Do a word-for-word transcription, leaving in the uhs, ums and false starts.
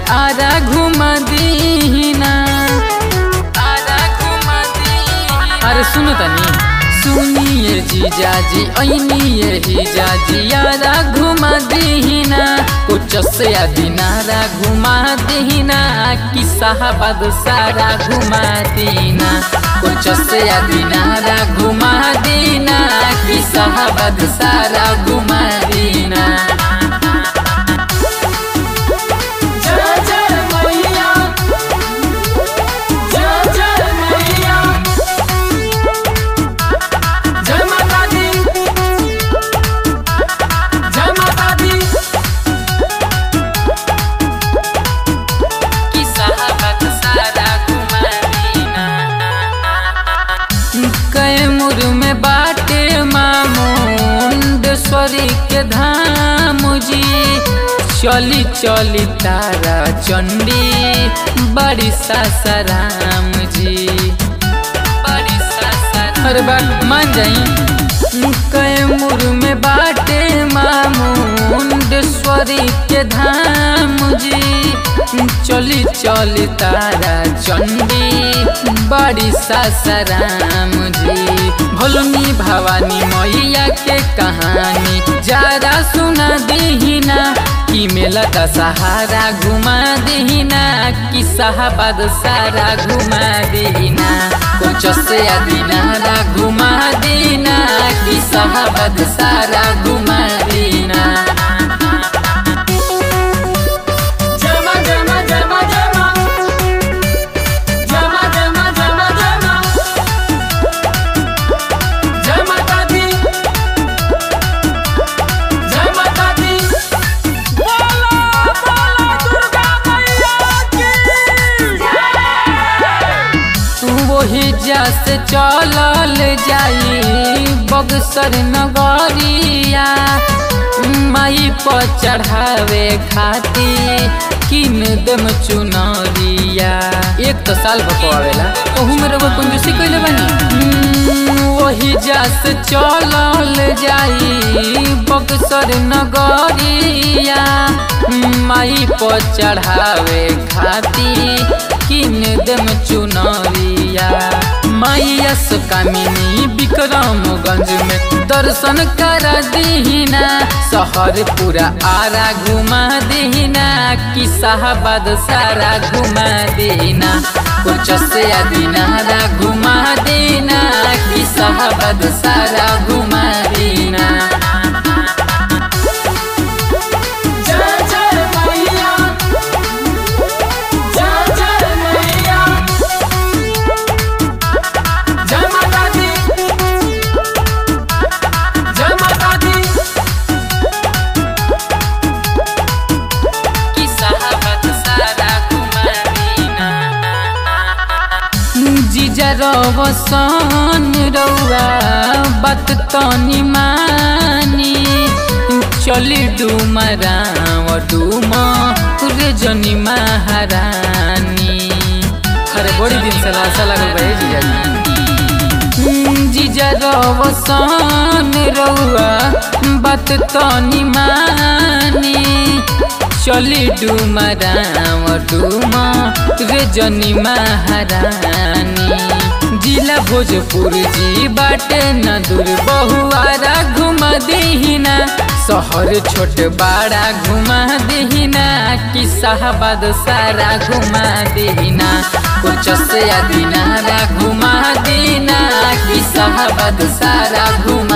आरा घुमा दीना, आरा घुमा दीना। अरे सुनो तनी, सुनिए जीजाजी ऐनिए जीजाजी आरा घुमा दीना, कुछ से दिनारा घुमा दीना, कि साहबाद सारा घुमा दीना, कुछ से दिनारा घुमा दीना, कि साहबाद सारा घुमा दीना। कैमूर में बाटे मामुंडेश्वरी के धाम जी, चली चली तारा चंडी बड़ी सासाराम जी, बड़ी सासाराम। अरे बात मान जाई, कैमूर में बाटे मामुंडेश्वरी के धाम जी, चली चली तारा चंडी बड़ी सासाराम जी। भोलनी भवानी मैया के कहानी जरा सुना दीना, कि मेला का सहारा घुमा दीना, कि साहबाद सारा घुमा दीना, कुछ से दिनारा घुमा दीना, कि साहबाद सारा घुमा दीना। वही से चलल जाई बक्सर नगरिया, माई पर चढ़ावे खाती किन दम चुनरिया। एक तो साल भपवावेला ओहू में रउआ कंजूसी कइले बानी। वही से चलल जाई बक्सर नगरिया, माई पर चढ़ावे खाती किन दम चुनरिया। मैया सुकामिनी विक्रमगंज में दर्शन करा दीना, शहर पूरा आरा घुमा दीना, कि साहबाद सारा घुमा दीना, कुछ से दिनारा घुमा दीना, कि साहबाद सारा घुमा दीना। रवसन रउआ बात तनी मानी, चली डूमरा डूमा रे जनी महारानी। अरे बड़ी दिन से लाशा लगल बा जीजाजी। जीजा रवसन रउआ बात तनी मानी, चली डूमरा डूमा रे जनी महारानी। जिला भोजपुर जी बाटे न दूर बहुआरा घुमा दीना, शहर छोट बड़ा घुमा दीना, कि साहबाद सारा घुमा दीना, कुछ से दिनारा घुमा दीना, कि साहबाद सारा घुमा